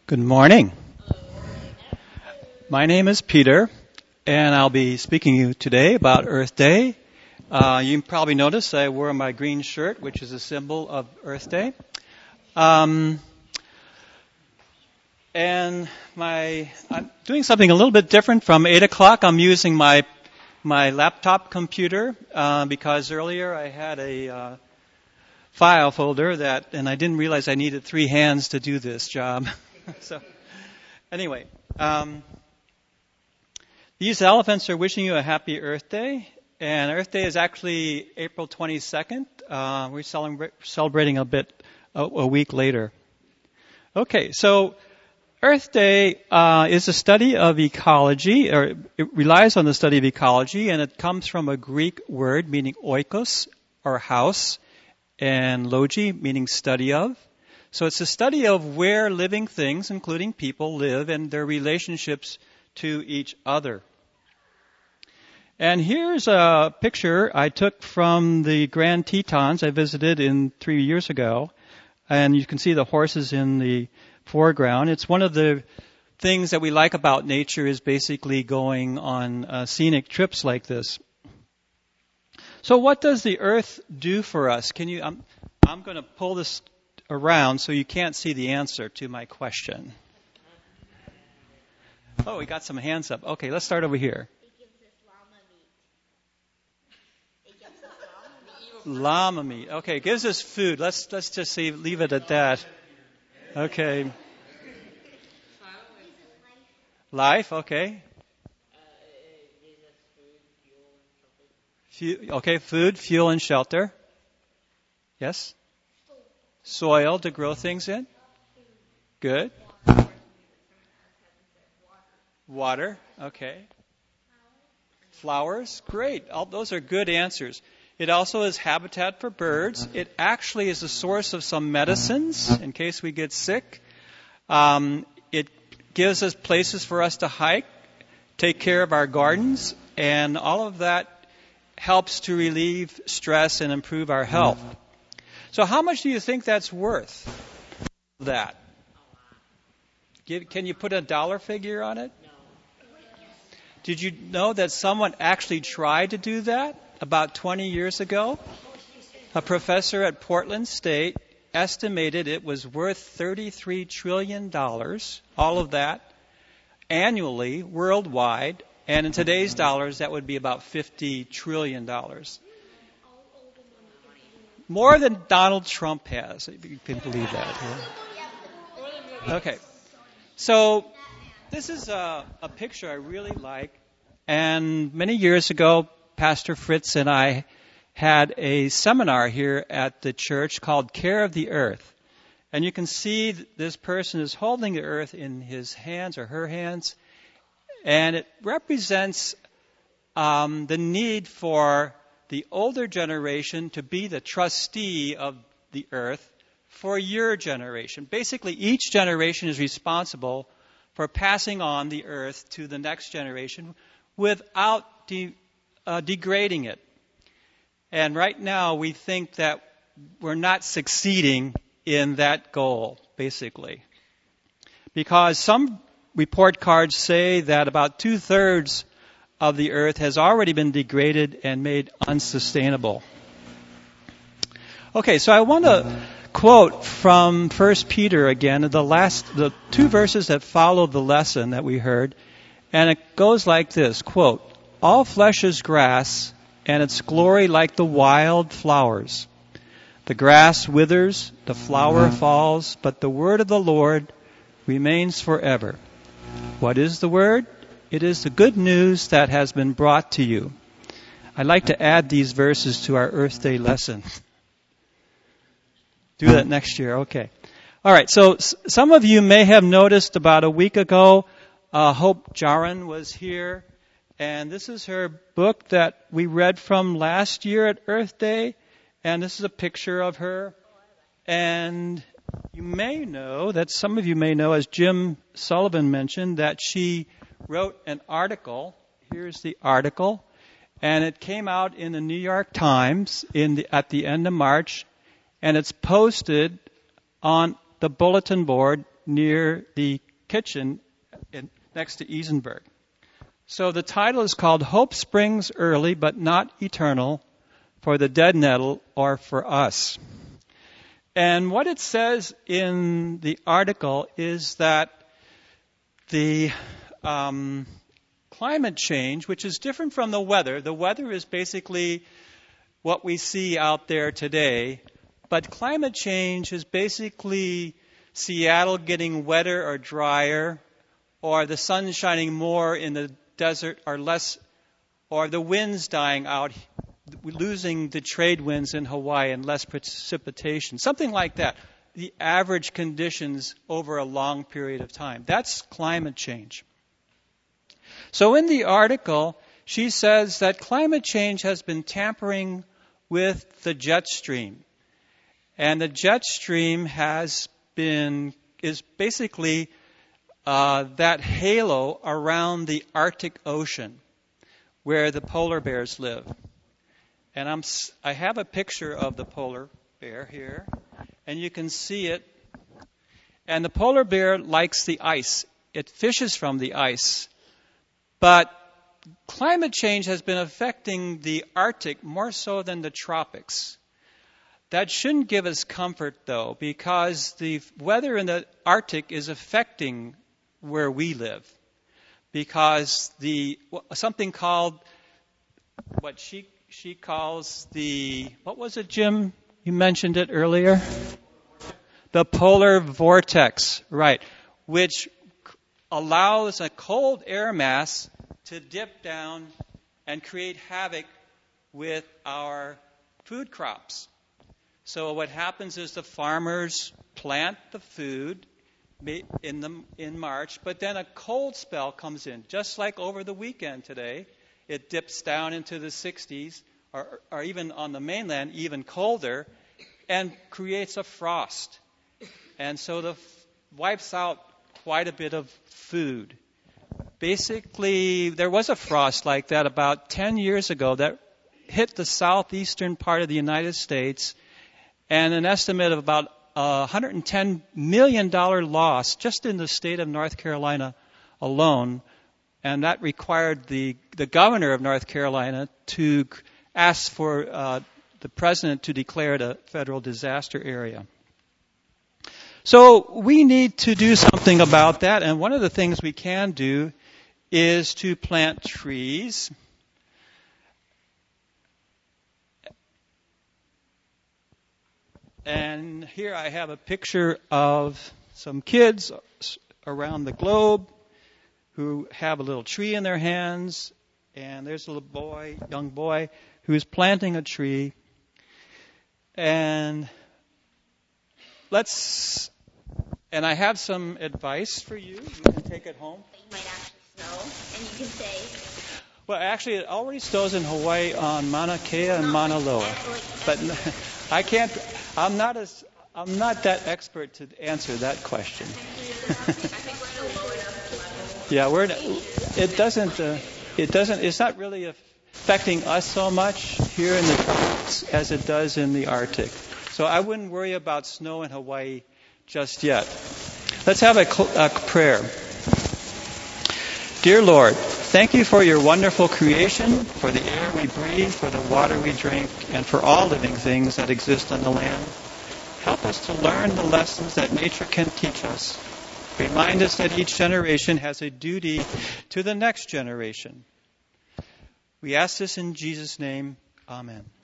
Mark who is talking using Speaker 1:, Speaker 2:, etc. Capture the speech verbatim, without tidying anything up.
Speaker 1: Good morning. My name is Peter, and I'll be speaking to you today about Earth Day. Uh, you probably noticed I wore my green shirt, which is a symbol of Earth Day. Um, and my I'm doing something a little bit different from eight o'clock. I'm using my my laptop computer uh, because earlier I had a uh, file folder that, and I didn't realize I needed three hands to do this job. So, anyway, um, these elephants are wishing you a happy Earth Day, and Earth Day is actually April twenty-second. Uh, we're celebra- celebrating a bit a, a week later. Okay, so Earth Day uh, is a study of ecology, or it relies on the study of ecology, and it comes from a Greek word meaning oikos, or house, and logi, meaning study of. So it's a study of where living things, including people, live and their relationships to each other. And here's a picture I took from the Grand Tetons I visited in three years ago. And you can see the horses in the foreground. It's one of the things that we like about nature is basically going on uh, scenic trips like this. So what does the earth do for us? Can you? I'm, I'm going to pull this around so you can't see the answer to my question. Oh, we got some hands up. Okay, let's start over here.
Speaker 2: It gives us llama meat. It gives us llama meat.
Speaker 1: Llama meat. Okay, it gives us food. Let's let's just see, leave it at that. Okay. Life. Okay. Okay, food, fuel, and shelter. Yes. Soil to grow things in. Good. Water. Okay. Flowers. Great. All those are good answers. It also is habitat for birds. It actually is a source of some medicines in case we get sick. Um, it gives us places for us to hike, take care of our gardens, and all of that helps to relieve stress and improve our health. So how much do you think that's worth, that? Give, can you put a dollar figure on it?
Speaker 2: No.
Speaker 1: Did you know that someone actually tried to do that about twenty years ago? A professor at Portland State estimated it was worth thirty-three trillion dollars, all of that, annually, worldwide, and in today's dollars, that would be about fifty trillion dollars. More than Donald Trump has, if you can believe that. Yeah? Okay. So this is a, a picture I really like. And many years ago, Pastor Fritz and I had a seminar here at the church called Care of the Earth. And you can see this person is holding the earth in his hands or her hands. And it represents um, the need for the older generation to be the trustee of the earth for your generation. Basically, each generation is responsible for passing on the earth to the next generation without de- uh, degrading it. And right now, we think that we're not succeeding in that goal, basically. Because some report cards say that about two-thirds of the earth has already been degraded and made unsustainable. Okay, so I want to quote from First Peter again, the last, the two verses that follow the lesson that we heard, and it goes like this, quote, "All flesh is grass, and its glory like the wild flowers. The grass withers, the flower falls, but the word of the Lord remains forever." What is the word? It is the good news that has been brought to you. I'd like to add these verses to our Earth Day lesson. Do that next year, okay. All right, so s- some of you may have noticed about a week ago, uh, Hope Jaron was here, and this is her book that we read from last year at Earth Day, and this is a picture of her. And you may know, that some of you may know, as Jim Sullivan mentioned, that she wrote an article. Here's the article. And it came out in the New York Times in the, at the end of March. And it's posted on the bulletin board near the kitchen in, next to Isenberg. So the title is called Hope Springs Early but Not Eternal for the Dead Nettle or for Us. And what it says in the article is that the um, climate change, which is different from the weather, the weather is basically what we see out there today, but climate change is basically Seattle getting wetter or drier, or the sun shining more in the desert or less, or the winds dying out, losing the trade winds in Hawaii and less precipitation, something like that. The average conditions over a long period of time. That's climate change. So in the article, she says that climate change has been tampering with the jet stream. And the jet stream has been, is basically uh, that halo around the Arctic Ocean where the polar bears live. And I'm, I have a picture of the polar bear here, and you can see it. And the polar bear likes the ice. It fishes from the ice. But climate change has been affecting the Arctic more so than the tropics. That shouldn't give us comfort, though, because the weather in the Arctic is affecting where we live. Because the something called, what she she calls the, what was it, Jim? You mentioned it earlier. The polar vortex, right, which allows a cold air mass to dip down and create havoc with our food crops. So what happens is the farmers plant the food in the, in March, but then a cold spell comes in, just like over the weekend today. It dips down into the sixties, or, or even on the mainland, even colder, and creates a frost. And so the wipes out quite a bit of food. Basically, there was a frost like that about ten years ago that hit the southeastern part of the United States, and an estimate of about a one hundred ten million dollars loss just in the state of North Carolina alone. And that required the, the governor of North Carolina to ask for uh, the president to declare it a federal disaster area. So we need to do something about that, and one of the things we can do is to plant trees. And here I have a picture of some kids around the globe who have a little tree in their hands, and there's a little boy, young boy, who's planting a tree. And let's, and I have some advice for you. You can take it home.
Speaker 2: It might actually snow, and you can say...
Speaker 1: Well, actually, it already snows in Hawaii on Mauna Kea and Mauna Loa. But I can't, I'm not as, I'm not that expert to answer that question. Yeah, we're, it doesn't, uh, it doesn't, it's not really affecting us so much here in the tropics as it does in the Arctic. So I wouldn't worry about snow in Hawaii just yet. Let's have a, cl- a prayer. Dear Lord, thank you for your wonderful creation, for the air we breathe, for the water we drink, and for all living things that exist on the land. Help us to learn the lessons that nature can teach us. Remind us that each generation has a duty to the next generation. We ask this in Jesus' name. Amen.